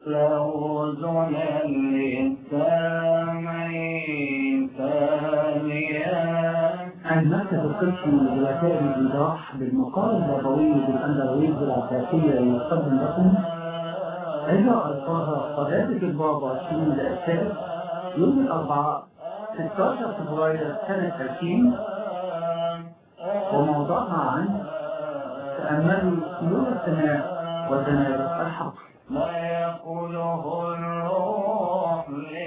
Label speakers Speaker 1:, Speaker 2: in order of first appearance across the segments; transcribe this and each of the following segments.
Speaker 1: له أذن للسامعين ثانيا.
Speaker 2: المركز القسمي لوسائل الإيضاح بالمقال النبوي بالأندلسية العباسية يقدم لكم إذا ألقاها قذافة البابا شنود الثالث يوم الأربعاء 16 فبراير سنة 2000، وموضوعها عن تأملوا نور السماء وزنابق الحق.
Speaker 1: ما يقوله الروح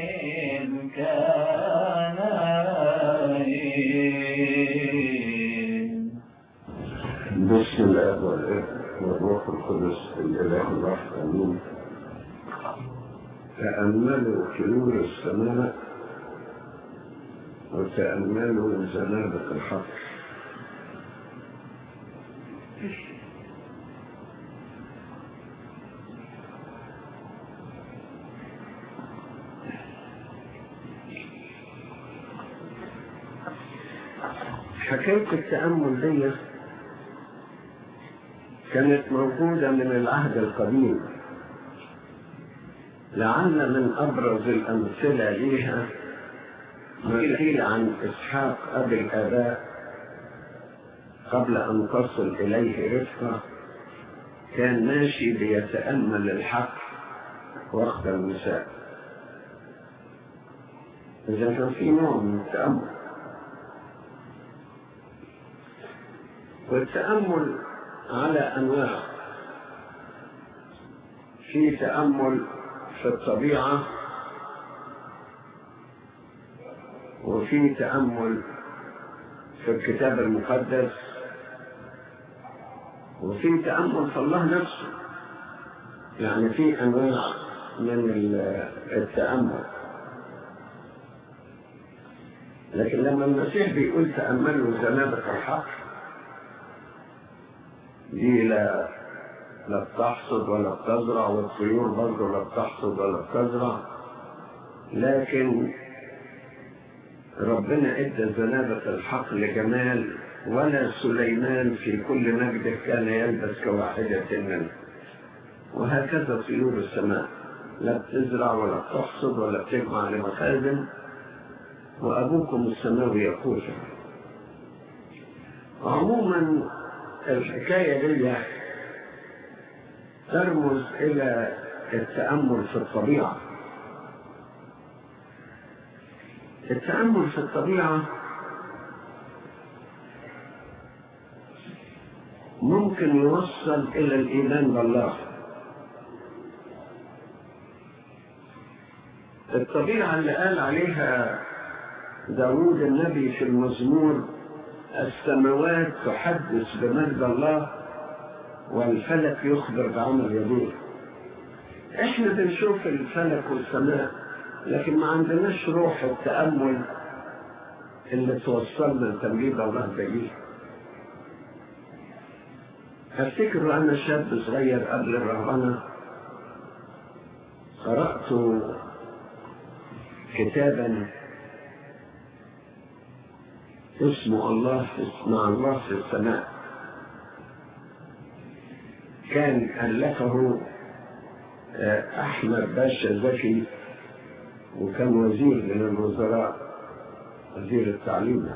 Speaker 1: للكنائن.
Speaker 3: بسم الله والروح القدس الإله الواحد آمين. تأملوا في نور السماء وتأملوا زنابق الحق. حكاية التأمل دي كانت موجودة من العهد القديم، لعل من أبرز الأمثلة ليها ما قيل عن إسحاق أبي الآباء قبل أن تصل إليه رفقة، كان ماشي بيتأمل الحق وقت المساء. إذا كان في نوع من التأمل، والتأمل على أنواع. في تأمل في الطبيعة، وفي تأمل في الكتاب المقدس، وفي تأمل في الله نفسه. يعني في أنواع من التأمل. لكن لما المسيح بيقول تأملوا زنابق الحق، دي لا بتحصد ولا بتزرع، والطيور برضه لا بتحصد ولا بتزرع، لكن ربنا ادى زنابق الحق لجمال، ولا سليمان في كل مجده كان يلبس كواحدة منه. وهكذا طيور السماء لا بتزرع ولا بتحصد ولا بتجمع لمخازن، وأبوكم السماوي يقوتها. عموما الحكاية دي ترمز إلى التأمل في الطبيعة. التأمل في الطبيعة ممكن يوصل إلى الإيمان بالله. الطبيعة اللي قال عليها داود النبي في المزمور: السماوات تحدث بمجد الله والفلك يخبر بعمل يديه. احنا بنشوف الفلك والسماء، لكن ما عندناش روح التأمل اللي توصلنا لتمجيد الله بيه. افتكر انا شاب صغير قبل الرهبنة قرأت كتابا اسمه مع الله في السماء. كان ألفه أحمد باشا زكي، وكان وزير من الوزراء، وزير التعليم.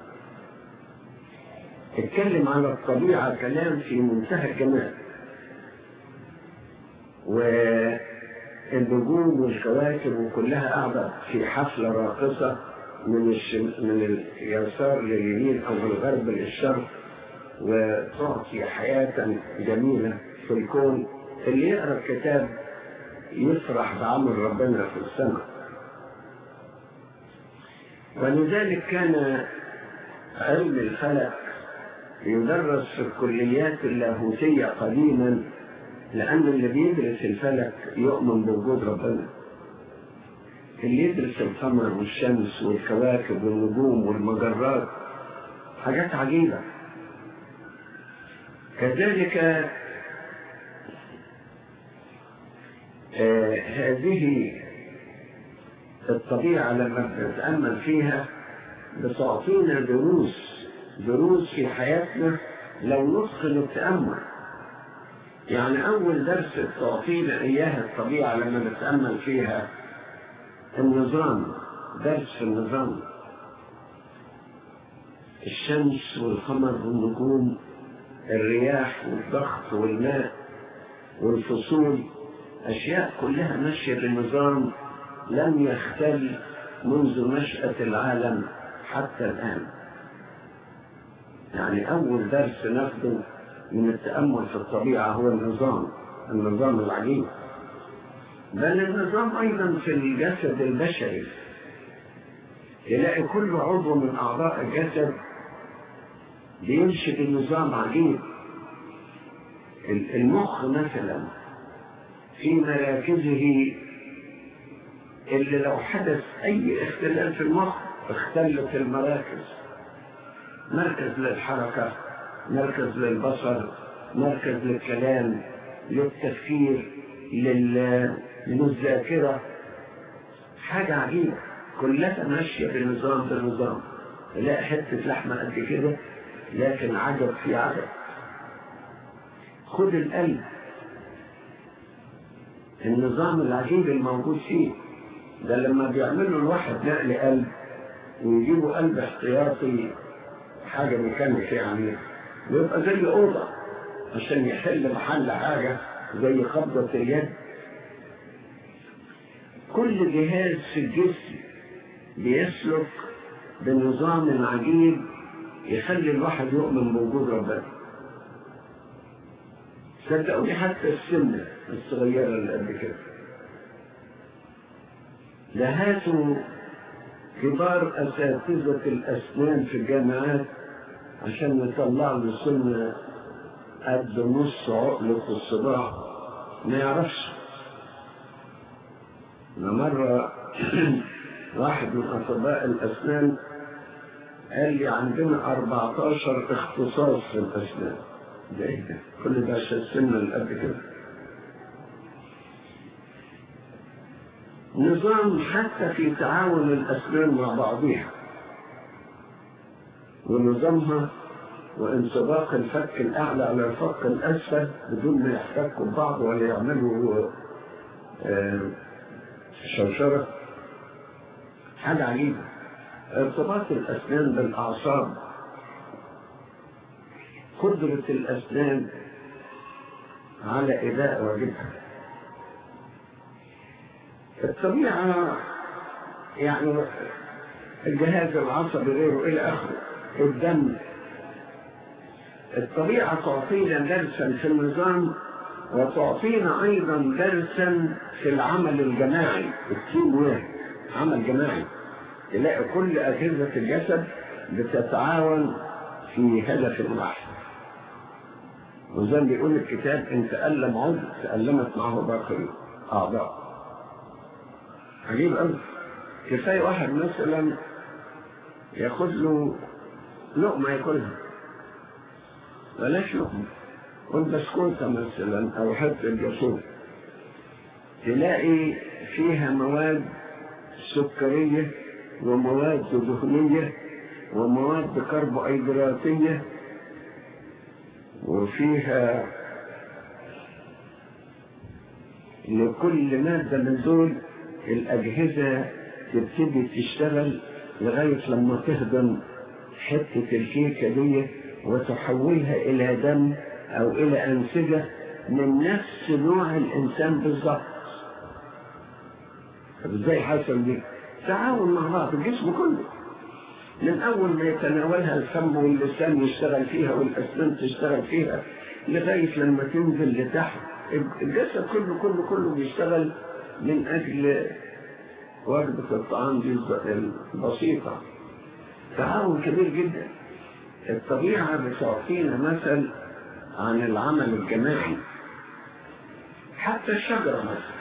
Speaker 3: اتكلم على الطبيعة كلام في منتهى الجمال، والنجوم والكواكب وكلها قاعدة في حفلة راقصة من اليسار لليمين أو من الغرب للشرق، وتعطي حياة جميلة في الكون. اللي يقرأ الكتاب يفرح بعمل ربنا في السماء. ولذلك كان علم الفلك يدرس في الكليات اللاهوتية قديما، لأن اللي بيدرس الفلك يؤمن بوجود ربنا. اللي يدرس القمر والشمس والكواكب والنجوم والمجرات حاجات عجيبة. كذلك هذه الطبيعة لما بنتأمل فيها بتعطينا دروس في حياتنا لو نتقن التأمل. يعني أول درس تعطينا إياها الطبيعة لما نتأمل فيها النظام، درس في النظام، الشمس والقمر والنجوم، الرياح والضغط والماء والفصول، أشياء كلها ماشية بنظام لم يختل منذ نشأة العالم حتى الآن. يعني أول درس ناخده من التأمل في الطبيعة هو النظام العجيب. بل النظام أيضا في الجسد البشري، تلاقي كل عضو من أعضاء الجسد بيمشي بنظام عجيب. المخ مثلا في مراكزه اللي لو حدث أي اختلال في المخ اختلت المراكز، مركز للحركة، مركز للبصر، مركز للكلام، للتفكير، للذاكرة. حاجة عجيبة كلها ماشية بنظام. لا حتة لحمة قد كده لكن عجب في عجب. خد القلب، النظام العجيب الموجود فيه ده، لما بيعملوا الواحد نقل قلب ويجيبوا قلب احتياطي حاجة ميكانيك يعني، ويبقى زي أوضة عشان يحل محل حاجة زي قبضة اليد. كل جهاز في الجسم بيسلك بنظام عجيب يخلي الواحد يؤمن بوجود ربنا. صدقوني حتى السنة الصغيرة اللي قد كده، لهاتوا كبار أساتذة الأسنان في الجامعات عشان يطلع له سنة قد نص عقلة الصباع ما يعرفش. مرة واحد من أطباء الأسنان قال لي عندنا 14 اختصاص في الأسنان. ده ايه ده؟ كل ده عشان السنة اللي قد كده. نظام حتى في تعاون الأسنان مع بعضها ونظامها وانطباق الفك الأعلى على الفك الأسفل بدون ما يحتكوا ببعض ولا يعملوا شرشرة. حاجة عجيبة. ارتباط الأسنان بالأعصاب، قدرة الأسنان على إداء واجبها. الطبيعة يعني الجهاز العصبي غيره إلى آخره، الدم. الطبيعة تعطينا درسا في النظام وتعطينا أيضا درسا في العمل الجماعي، التيم وورك، عمل جماعي. تلاقي كل أجهزة الجسد بتتعاون في هدف واحد. وزي ما بيقول الكتاب إن تألم عضو تألمت معه باقي أعضاء. عجيب أوي. كفاية واحد مثلا ياخد له لقمة ياكلها، بلاش لقمة، والبسكوتة مثلا أو حتى الجاتوه، تلاقي فيها مواد سكرية ومواد دهنية ومواد كربوهيدراتية، وفيها لكل مادة من دول الأجهزة تبتدي تشتغل لغاية لما تهضم حتة الكيكة دي وتحولها إلى دم أو إلى أنسجة من نفس نوع الإنسان بالضبط. إزاي حصل دي؟ تعاون مع بعض الجسم كله، من أول ما يتناولها الفم واللسان يشتغل فيها والأسنان تشتغل فيها لغاية لما تنزل لتحت. الجسد كله بيشتغل من أجل وجبة الطعام دي البسيطة. تعاون كبير جدا. الطبيعة بتعطينا مثل عن العمل الجماعي. حتى الشجرة مثلا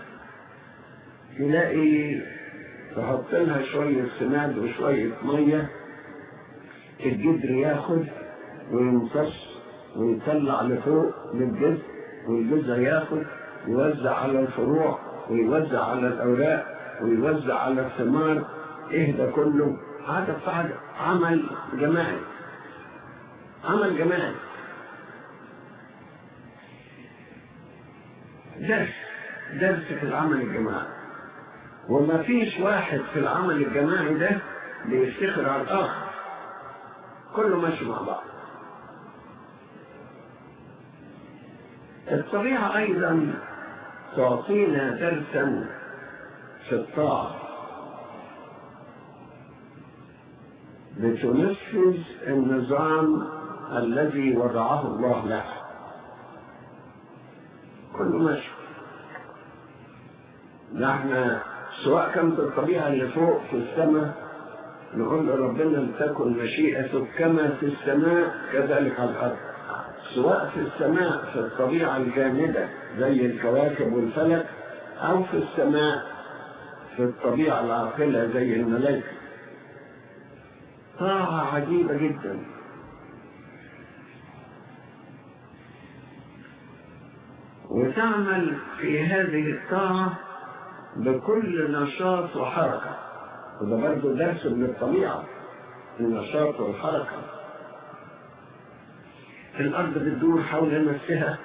Speaker 3: تلاقي تحط لها شوية سماد وشوية مية، الجدر ياخد ويمتص ويطلع لفوق للجذر، والجذر ياخد يوزع على الفروع ويوزع على الأوراق ويوزع على الثمار. ايه ده كله؟ عدد فعدد، عمل جماعي. عمل جماعي. درس في العمل الجماعي، وما فيش واحد في العمل الجماعي ده بيفتخر على الآخر، كله ماشي مع بعض. الطبيعة أيضا تعطينا درسا في الطاعة، بتنفذ النظام الذي وضعه الله لها، كله ماشي. نحن سواء كانت الطبيعة اللي فوق في السماء نقول لربنا لتكن مشيئتك كما في السماء كذلك على الأرض، سواء في السماء في الطبيعة الجامدة زي الكواكب والفلك، أو في السماء في الطبيعة العاقلة زي الملائكة. طاعة عجيبة جدا. وتعمل في هذه الطاعة بكل نشاط وحركة، وده برضه درس من الطبيعة، النشاط والحركة. الأرض بتدور حول نفسها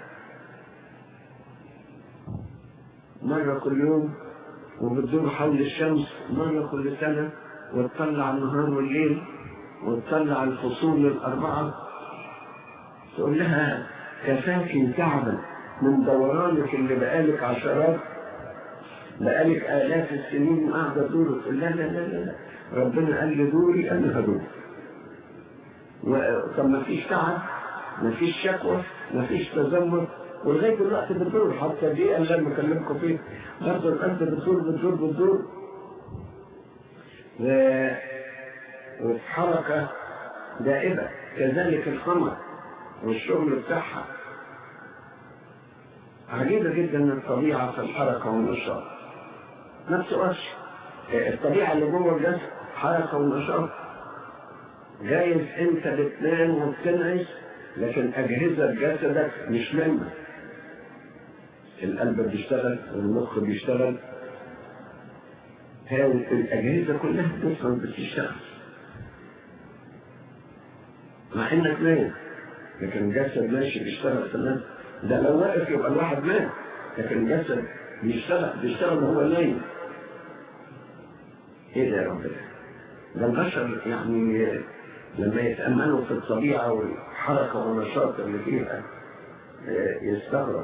Speaker 3: مرة كل يوم، وبتدور حول الشمس مرة كل سنة، وتطلع النهار والليل، وتطلع الفصول الأربعة. تقول لها كفاكي تعبا من دورانك اللي بقالك عشرات بقالك آلاف السنين قاعدة تدور. تقول لا لا لا لا، ربنا قال لي دوري أنا هدور. طب ما فيش تعب، ما فيش شكوى، ما فيش تذمر، ولغاية دلوقتي بتدور. حتى دي اللي أنا بكلمكم فيه برضه الأرض بتدور بتدور بتدور، وفي حركة دائبة. كذلك القمر والشغل بتاعها. عجيبة جدا الطبيعة في الحركة والنشاط. نفس وش الطبيعة اللي جوه الجسد حركة ونشاط. جايز انت بتنام وبتنعس، لكن أجهزة جسدك مش نايمة. القلب بيشتغل والمخ بيشتغل، هاي الأجهزة كلها بتشتغل مع انك نايم، لكن الجسد ماشي بيشتغل تمام. ده لو واقف يبقى الواحد نايم، لكن الجسد بيشتغل وهو نايم. ايه ده يا رب؟ ده البشر يعني لما يتأملوا في الطبيعة والحركة والنشاط اللي فيها يستغرب.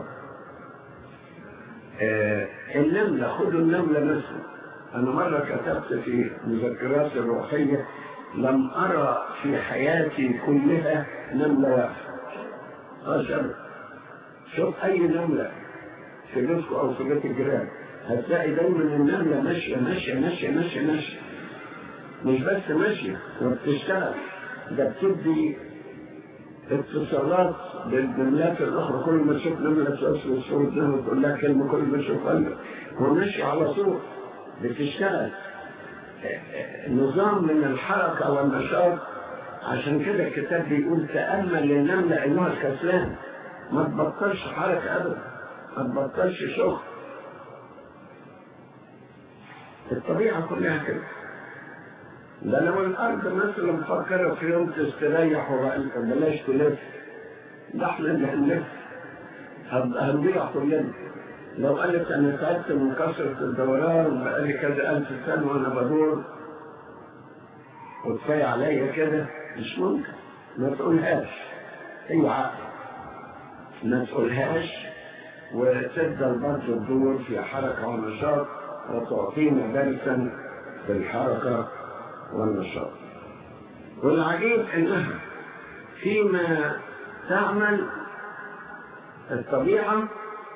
Speaker 3: النملة، خدوا النملة مثلا. أنا مرة كتبت في مذكراتي الروحية لم أرى في حياتي كلها نملة واحدة. شوف أي نملة في بيتكم أو في بيت الجيران، هتلاقي دايما النملة ماشية ماشية ماشية ماشية ماشية، مش بس ماشية وبتشتغل، ده بتدي اتصالات بالنملات الأخرى. كل ما تشوف نملة تأصل الصوت ده وتقول لها كلمة، كل ما تشوف قلبك هو ماشي على طول بتشتغل. نظام من الحركة والنشاط. عشان كده الكتاب بيقول تأمل النملة أيها الكسلان، ما تبطلش حركة أبدا، ما تبطلش شغل. الطبيعة كلها كده. ده لو الأرض مثلا مفكرة في يوم تستريح وبلاش تلف، ده احنا اللي هنلف، هنضيع كلنا. لو قالت أنا تعبت من كثرة الدوران بقالي كذا ألف سنة وأنا بدور وكفاية عليا كده، مش ممكن. ما تقولهاش، هي عقل، ما تقولهاش، وتفضل برضه تدور في حركة ونشاط، وتعطينا درسا في الحركة والنشاط. والعجيب انها فيما تعمل الطبيعة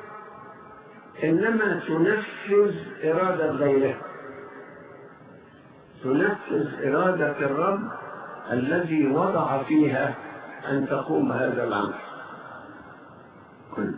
Speaker 3: انما تنفذ ارادة غيرها، تنفذ ارادة الرب الذي وضع فيها ان تقوم هذا العمل كله.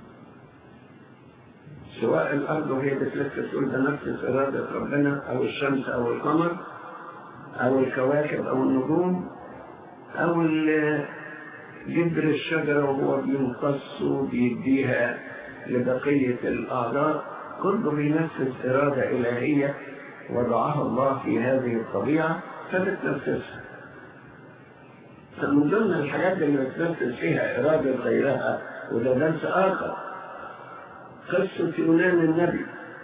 Speaker 3: سواء الارض وهي بتلف تقول تنفذ ارادة ربنا، او الشمس او القمر او الكواكب او النجوم، او جذر الشجرة وهو بيمتص وبيديها لبقية الأعضاء، كله بينفذ إرادة إلهية وضعها الله في هذه الطبيعة فبتنفذها. فمن ضمن الحاجات اللي بتنفذ فيها إرادة غيرها، وده درس آخر، قصة يونان النبي،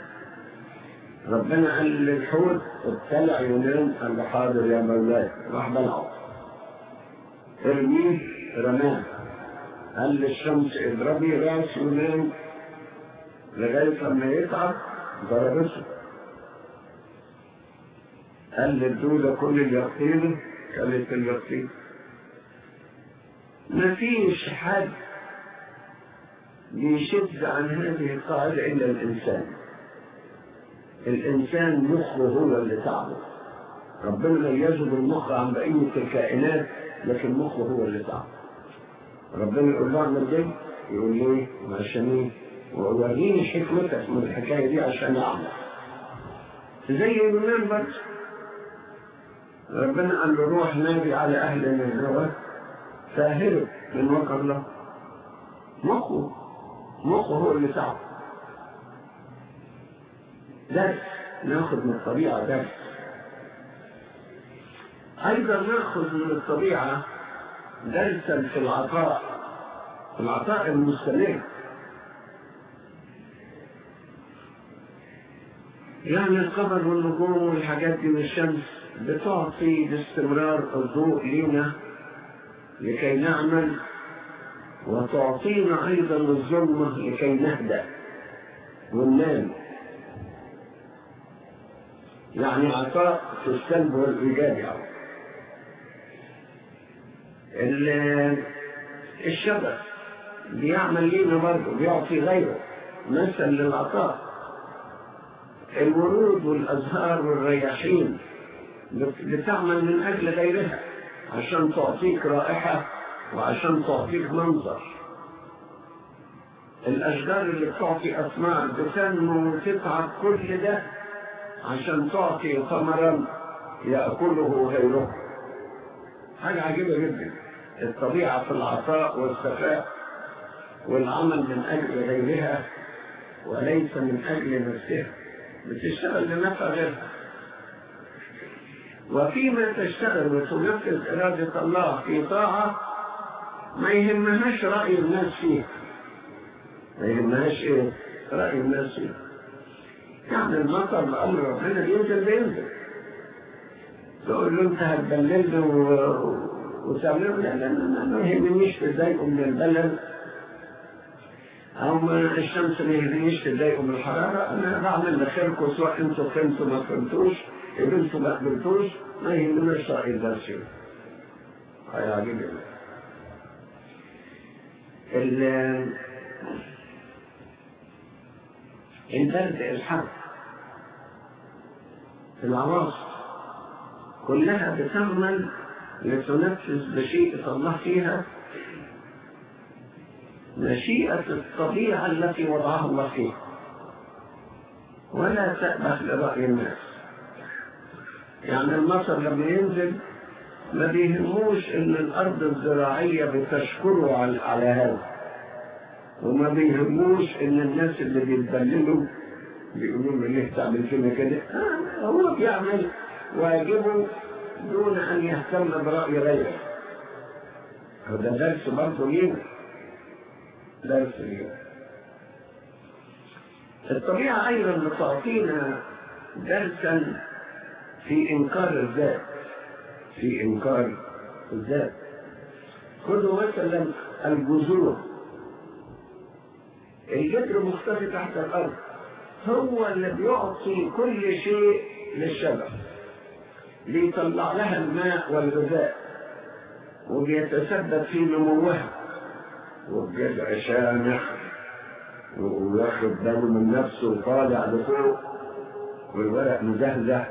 Speaker 3: ربنا قال للحوت ابتلع يونان، قال له حاضر يا مولاي، راح بلعه. ارميه، رماه. قال للشمس اضربي راس يونان لغاية لما يتعب، ضربته. قال للدودة كل اليقطين، كانت اليقطين. ما فيش حد بيشد عن هذه القاعدة إلا الإنسان. الإنسان مخه هو اللي تعبه. ربنا ميزه بالمخ عن بقية الكائنات، لكن مخه هو اللي تعبه. ربنا يقول له اعمل دي، يقول ليه؟ عشان ايه؟ ووريني حكمتك من الحكاية دي عشان أعمل. زي يونان برضه، ربنا قال له روح نادي على أهل نينوى فاهرب من وقع الله. مخه هو اللي تعب. درس، ناخذ من الطبيعة درس. أيضا ناخذ من الطبيعة درسا في العطاء المستمر. يعني القمر والنجوم والحاجات دي والشمس بتعطي باستمرار الضوء لنا لكي نعمل، وتعطينا أيضا الظلمة لكي نهدأ وننام. يعني عطاء في السلب والإيجاب. الشبك بيعمل لنا برضه، بيعطي غيره مثل للعطاء. الورود والأزهار والرياحين بتعمل من أجل غيرها عشان تعطيك رائحة وعشان تعطيك منظر. الأشجار اللي بتعطي أثمار بتنمو وتتعب كل ده عشان تعطي ثمرا يأكله غيره. حاجة عجيبة جدا الطبيعة في العطاء والسخاء والعمل من أجل غيرها وليس من أجل نفسها. بتشتغل لنفع غيرها، وفيما تشتغل وتنفذ إرادة الله في طاعة ما يهمهاش رأي الناس فيها. ما يهمهاش إيه؟ رأي الناس فيها. يعني المطر بأمر ربنا بينزل تقول له أنت هتبللني وتعمله. لا ما يهمنيش تضايقوا من البلد، أو الشمس ما يهمنيش تضايقوا من الحرارة. أنا بعمل لخيركم سواء أنتوا فهمتوا ما فهمتوش، قبلتوا ما قبلتوش، ما يهمناش رأي الناس فيه. هيعجبني البرد، الحر، العواصف كلها بتعمل لتنفذ مشيئة الله فيها، مشيئة الطبيعة التي وضعها الله فيها، ولا تأبه لرأي الناس. يعني المطر لما ينزل ما بيهموش ان الارض الزراعية بتشكره على هذا، وما بيهموش ان الناس اللي بيتبللوا بيقولوا له ليه تعمل فينا كده. هو بيعمل واجبه دون ان يهتم برأي غيره. هذا درس برضه لينا، درس لينا. الطبيعة ايضا بتعطينا درسا في انكار الذات، في إنكار الذات. خذوا مثلا الجذور. الجذر مختفي تحت الأرض، هو اللي بيعطي كل شيء للشجرة، بيطلع لها الماء والغذاء وبيتسبب في نموها، والجذع شامخ وياخد باله من نفسه وطالع لفوق، والورق مزهزه،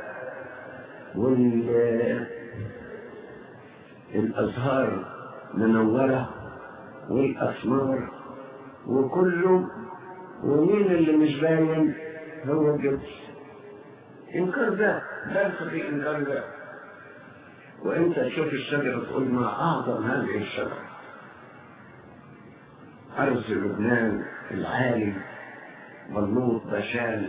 Speaker 3: الأزهار منورة والأثمار وكله، ومين اللي مش باين؟ هو الجبس. إنكار ذات، درس في إنكار ذات. وإنت تشوف الشجرة تقول ما أعظم هذه الشجرة. أرز لبنان العالي، بلوط بشان،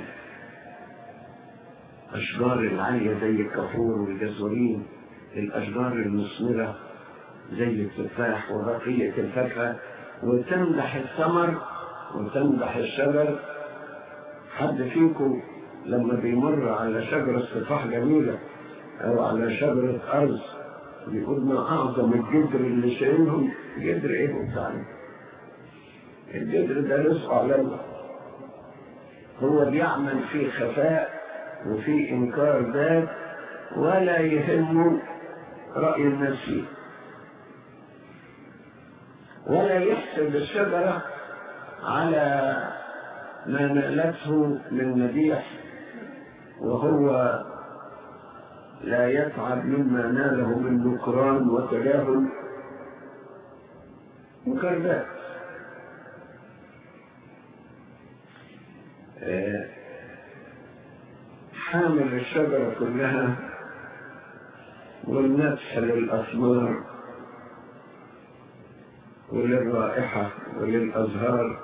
Speaker 3: أشجار العالية زي الكافور والجزورين، الأشجار المثمرة زي التفاح وبقية الفاكهة، وتمدح الثمر وتمدح الشجر حد فيكم لما بيمر على شجرة تفاح جميلة أو على شجرة أرز بيقول ما أعظم الجدر اللي شايلهم؟ جدر إيه بتاعنا؟ الجدر ده رزق على الله، هو بيعمل في خفاء وفي إنكار ذات ولا يهمه رأي الناس فيه، ولا يحسب الشجرة على ما نالته من مديح، وهو لا يتعب مما ناله من نكران وتجاهل وكذاب. حامل الشجرة كلها والنفس للأثمار وللرائحة وللأزهار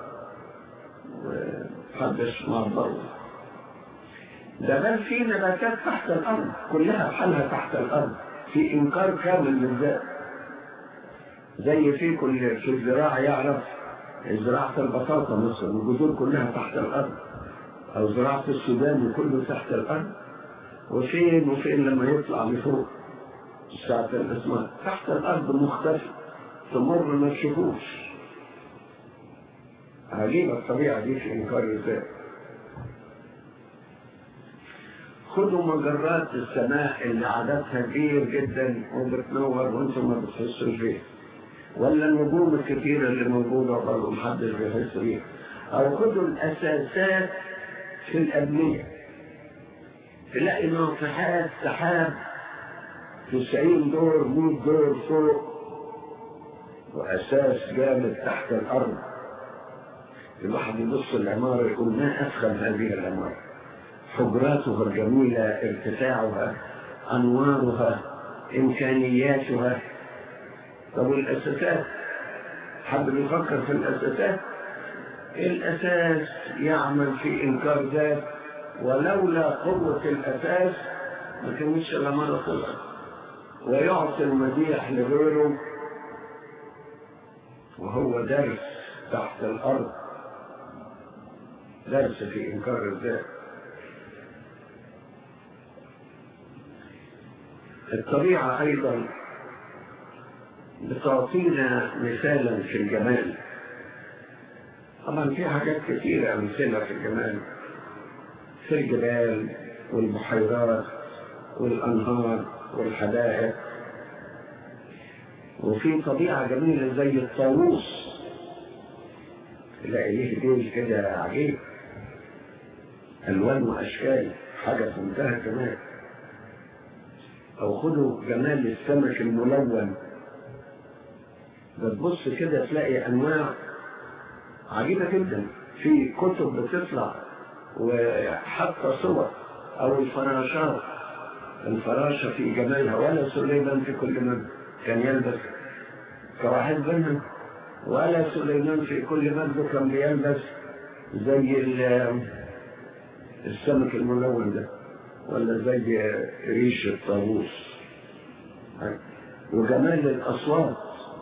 Speaker 3: وحدث مع الضوء. ده بل في نباتات تحت الأرض كلها حالها تحت الأرض في إنكار كامل للذات، زي في الزراعة يعرف زراعة البطاطا مثلا الجذور كلها تحت الأرض، أو زراعة السودان كله تحت الأرض، وفين لما يطلع لفوق ساعة الأسماء تحت الأرض مختفي تمر ما تشوفوش. عجيبة الطبيعة دي في إنكار الذات. خدوا مجرات السماء اللي عددها كبير جدا وبتنور وانتم ما بتحسوش بيها، ولا النجوم الكثيرة اللي موجودة وبرضه محدش بيحس بيها، أو خدوا الأساسات في الأبنية تلاقي ناطحات سحاب 90 دور 100 دور فوق وأساس جامد تحت الأرض. الواحد يبص العمارة يقول ما أفخم هذه العمارة، حجراتها الجميلة، ارتفاعها، أنوارها، إمكانياتها. طب والأساسات؟ حد بيفكر في الأساسات؟ الأساس يعمل في إنكار ذات، ولولا قوة الأساس ما كانش العمارة طلعت، ويعطي المديح لغيره وهو درس تحت الأرض، درس في إنكار الذات. الطبيعة أيضا بتعطينا مثالا في الجمال. طبعا في حاجات كثيرة أمثلة في الجمال، في الجبال والبحيرات والأنهار والحدائق، وفي طبيعة جميلة زي الطاووس تلاقي ليه ديل كده عجيب، ألوان وأشكال، حاجة في منتهى الجمال. أو خدوا جمال السمك الملون، بتبص كده تلاقي أنواع عجيبة جدا، في كتب بتطلع وحتى صور. أو الفراشات، الفراشة في جمالها، ولا سليمان في كل من كان يلبس كواحد منهم، ولا سليمان في كل مجد كان بيلبس زي السمك الملون ده، ولا زي ريش الطاووس. وجمال الأصوات،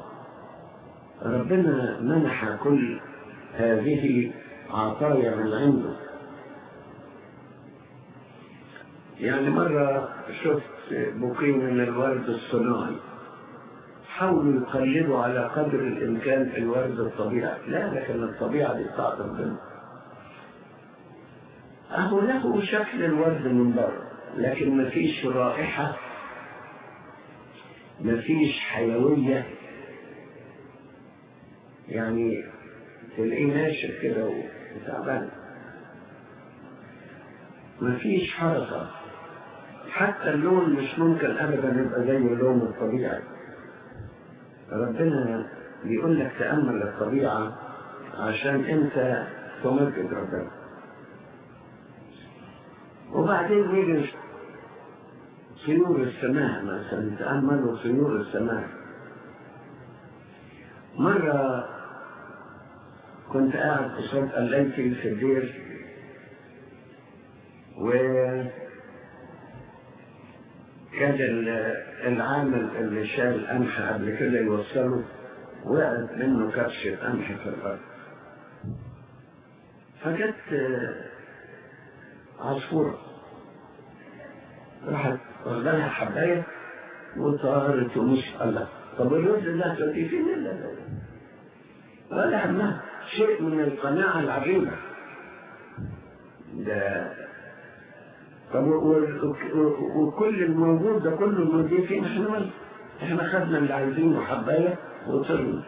Speaker 3: ربنا منح كل هذه عطايا من عنده. يعني مرة شفت بوكيه من الورد الصناعي، حاولوا يقلدوا على قدر الإمكان الورد الطبيعي، لا، لكن الطبيعة دي بتاعت ربنا. أهو له شكل الورد من بره، لكن مفيش رائحة، مفيش حيوية، يعني تلاقيه ناشف كده وتعبان، مفيش حركة. حتى اللون مش ممكن أبدا يبقى زي اللون الطبيعي. ربنا بيقول لك تأمل الطبيعة عشان أنت تمجد ربنا. وبعدين يجي طيور السماء مثلا، تأملوا طيور السماء. مرة كنت قاعد قصاد الليثي في الدير، وكان العامل اللي شال قمح قبل كده يوصله، وقعت منه كبشة قمح في الأرض. فجت عصفورة راحت واخدالها حباية وطارت ومش الله. طب الرز ده توديه فين؟ لا لا لا ولا همها. شيء من القناعة العجيبة ده. طب وكل الموجود ده كله الموجود فين؟ احنا خدنا اللي عايزينه حباية وطرنا.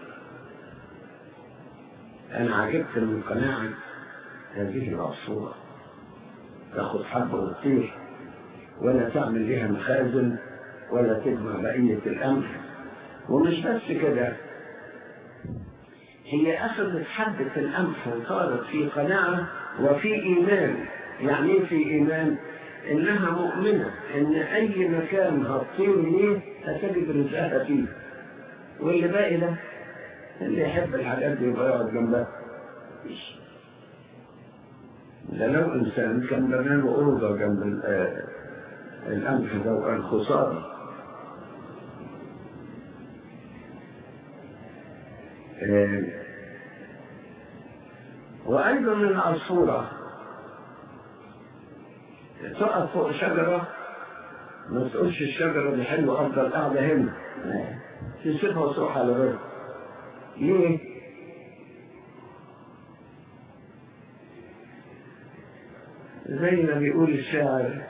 Speaker 3: انا عجبت من قناعة هذه العصفورة، تاخد حبة وتطير ولا تعمل لها مخازن ولا تجمع بقية الأمر. ومش بس كده، هي أخذت حبة القمح وصارت في قناعة وفي إيمان. يعني إيه في إيمان؟ إنها مؤمنة إن أي مكان هتطير ليه هتجد رزقها فيه، واللي باقي ده اللي يحب الحاجات دي يبقى يقعد جنبها. ده لو إنسان كان بنى له أوضة جنب القمح ده وقال خسارة. وأيضا العصفورة تقف فوق شجرة ما تقولش الشجرة دي حلوة أفضل قاعدة هنا، تسيبها وتروح على غيرها. ليه؟ زي ما بيقول الشاعر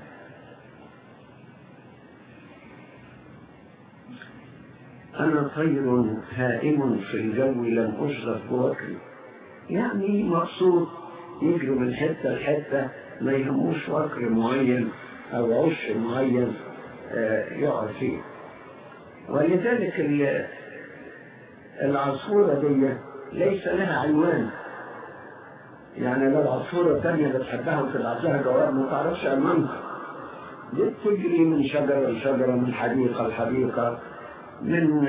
Speaker 3: أنا طير هائم في الجو لم أشرف بوكري. يعني مقصود يجري من حتة لحتة ما يهموش وكر معين أو عش معين يقعد فيه. ولذلك العصفورة دي ليس لها عنوان. يعني لو عصفورة تانية بتحبها وتبعت لها جواب ما تعرفش عنوانها، دي بتجري من شجرة لشجرة، من حديقة لحديقة، من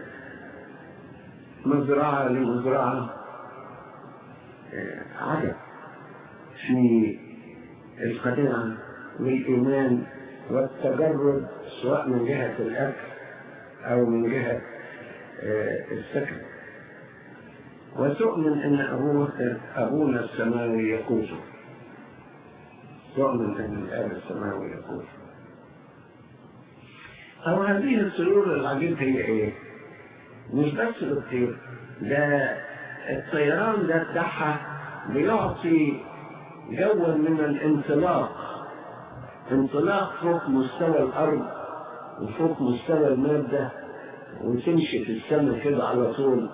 Speaker 3: مزرعة لمزرعة. عجب في القناعة والإيمان والتجرد، سواء من جهة الأكل أو من جهة السكن. وتؤمن أن أبونا السماوي يقوته، تؤمن أن الآب السماوي يقوته. أو هذه الطيور العجيبة هي إيه؟ مش بس بتطير، ده الطيران ده بتاعها بيعطي جوا من الانطلاق، انطلاق فوق مستوى الأرض وفوق مستوى المادة، وتمشي في السماء كده على طول.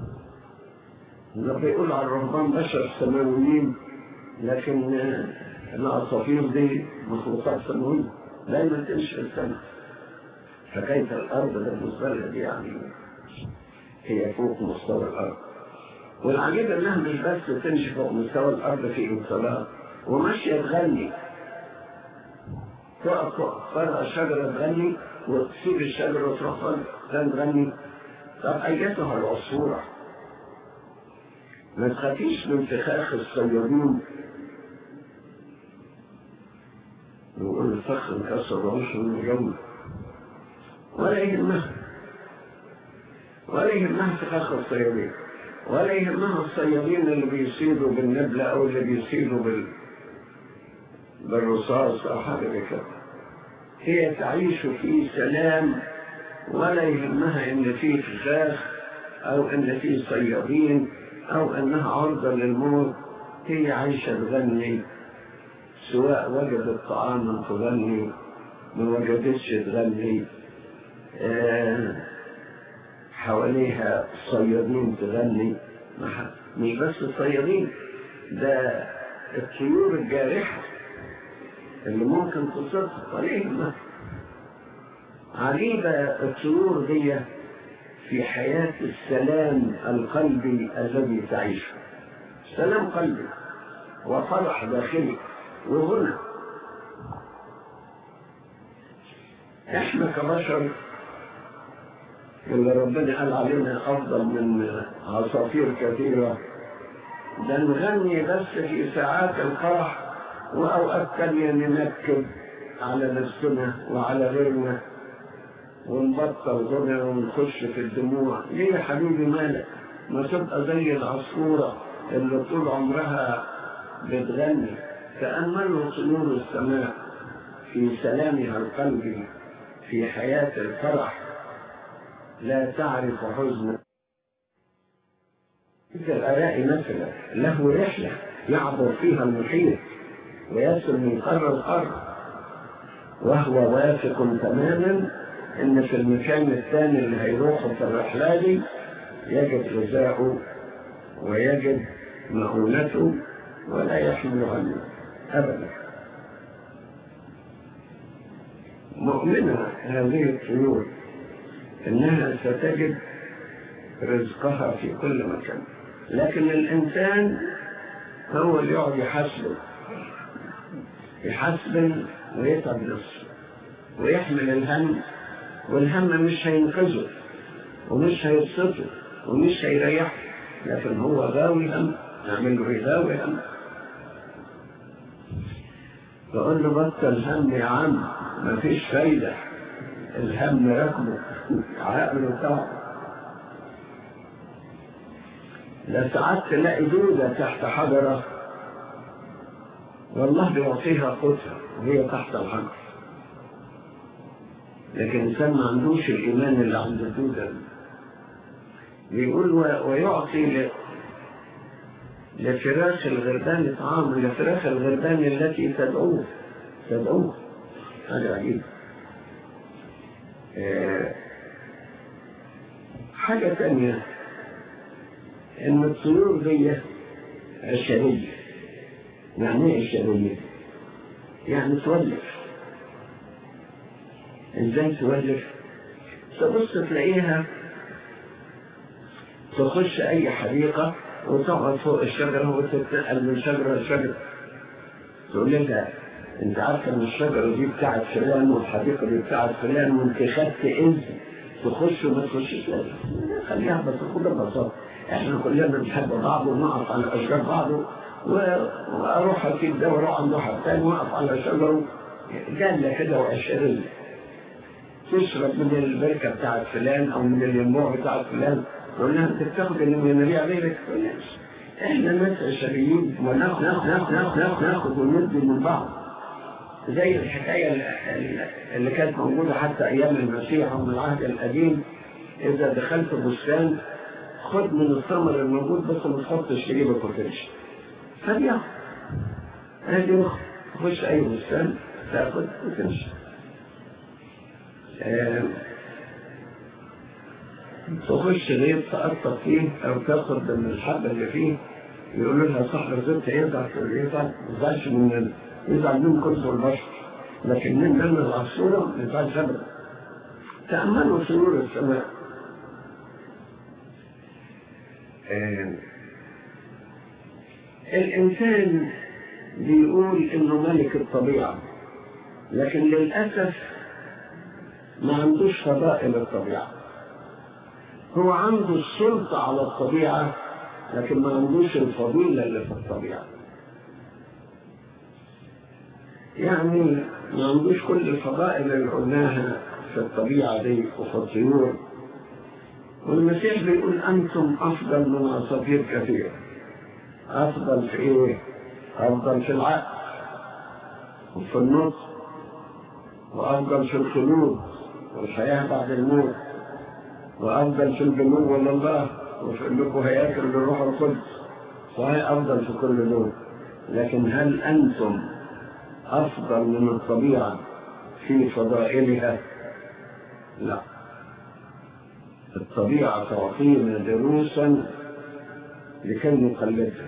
Speaker 3: ده بيقول على الرهبان بشر سماويين، لكن العصافير دي مخلوقات سماوية دايما تمشي في السماء. فكيف الأرض بالنسبة لها دي يعني هي فوق مستوى الأرض. والعجيب انها مش بس تمشي فوق مستوى الارض في انطلاق وماشيه تغني، تقف فوق فرع الشجره تغني وتسيب الشجره وتروح تغني. طب ايتها العصفوره، ما تخافيش من فخاخ الصيادين. يقول الفخ انكسر وعيش من الجنة، ولا يهمها فخاخ الصيادين، ولا يهمها الصيادين اللي بيصيدوا بالنبلة أو اللي بيصيدوا بالرصاص أو حاجة زي كده. هي تعيش في سلام، ولا يهمها إن في فخاخ أو إن في صيادين أو إنها عرضة للموت. هي عايشة تغني، سواء وجدت طعاما تغني ما وجدتش تغني، حواليها صيادين تغني. مش بس الصيادين، ده الطيور الجارحة اللي ممكن تصدق عليهم. عجيبة الطيور دي في حياة السلام القلبي الذي تعيشه، سلام قلبي وفرح داخلي وغنى. احنا كبشر اللي ربنا قال علينا أفضل من عصافير كثيرة، ده نغني بس في ساعات الفرح، وأوقات تانية ننكد على نفسنا وعلى غيرنا ونبطل غنى ونخش في الدموع. ليه يا حبيبي مالك؟ ما تبقى زي العصفورة اللي طول عمرها بتغني تأملوا طيور السماء في سلامها القلبي، في حياة الفرح، لا تعرف حزنا. الأراء مثلا له رحلة يعبر فيها المحيط ويصل من قارة لقارة، وهو واثق تماما ان في المكان الثاني اللي هيروحه في الرحلة دي يجد غذاءه ويجد مؤونته ولا يحمل عنه ابدا. مؤمنة هذه الطيور انها ستجد رزقها في كل مكان، لكن الانسان هو اللي يقعد يحسبن ويتعب نفسه ويحمل الهم، والهم مش هينقذه ومش هيبسطه ومش هيريحه، لكن هو غاوي هم. نعمل له ايه؟ غاوي هم. بقول له بطل هم يا عم، مفيش فايدة، الهم ركبه عقله تعب. لا ساعات تلاقي دودة تحت حجرة والله بيعطيها قوتها وهي تحت الحجر، لكن الإنسان ما عندوش الإيمان اللي عند الدودة. بيقول ويعطي لفراخ الغربان طعام، لفراخ الغربان التي تدعوه. هذا عجيب. حاجة تانية إن الطيور دي عشرية. يعني ايه عشرية؟ يعني تولف. ازاي تولف؟ تبص تلاقيها تخش اي حديقة وتقعد فوق الشجرة وتتنقل من شجرة لشجرة، تقول لها انت عارفة ان الشجرة دي بتاعت فلان والحديقة دي بتاعت فلان وانت خدت اذن تخش وما تخشش. لا خليها بس خدها ببساطة، احنا كلنا بنحب بعض ونقف على اشجار بعض، واروح اكيد ده واروح عند واحد تاني واقف على شجره جالة كده وعشرية، تشرب من البركة بتاعت فلان او من الينبوع بتاعت فلان، تقول لها انت بتاخد المينارية غيرك. احنا ناس عشريين وناخد وندي من بعض، زي الحكاية اللي كانت موجودة حتى ايام المسيح ومن العهد القديم. اذا دخلت بستان خد من الثمر الموجود بس ما تحطش في جيبك وتمشي. فبياخد هذه تخش اي بستان تاخد وتمشي. تخش غير تقطع فيه او تاخد من الحبة اللي فيه، يقولوا لها صاحب الزبط يزعل ما يزعلش مننا، يزعل من كل البشر، لكن من العصورة ما يزعلش ابدا. تأملوا طيور السماء. الإنسان بيقول إنه ملك الطبيعة، لكن للأسف ما عندوش فضائل الطبيعة. هو عنده السلطة على الطبيعة لكن ما عندوش الفضيلة اللي في الطبيعة. يعني ما عندوش كل الفضائل اللي قلناها في الطبيعة دي وفي الطيور. والمسيح بيقول أنتم أفضل من عصافير كثيرة. أفضل في إيه؟ أفضل في العقل وفي النطق، وأفضل في الخلود والحياة بعد الموت، وأفضل في البنو لله، وفي لكم هياكل للروح القدس، صحيح أفضل في كل دول. لكن هل أنتم أفضل من الطبيعة في فضائلها؟ لا. الطبيعة تعطينا دروسا لكي نقلدها.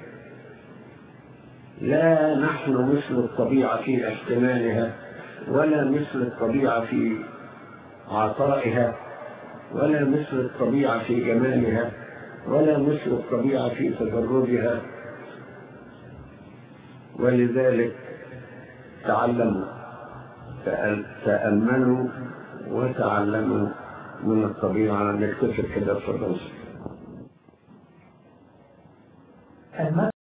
Speaker 3: لا نحن مثل الطبيعة في احتمالها، ولا مثل الطبيعة في عطائها، ولا مثل الطبيعة في جمالها، ولا مثل الطبيعة في تجردها. ولذلك تعلموا، تأملوا وتعلموا من الطبيعة. نكتشف كده في الرسل.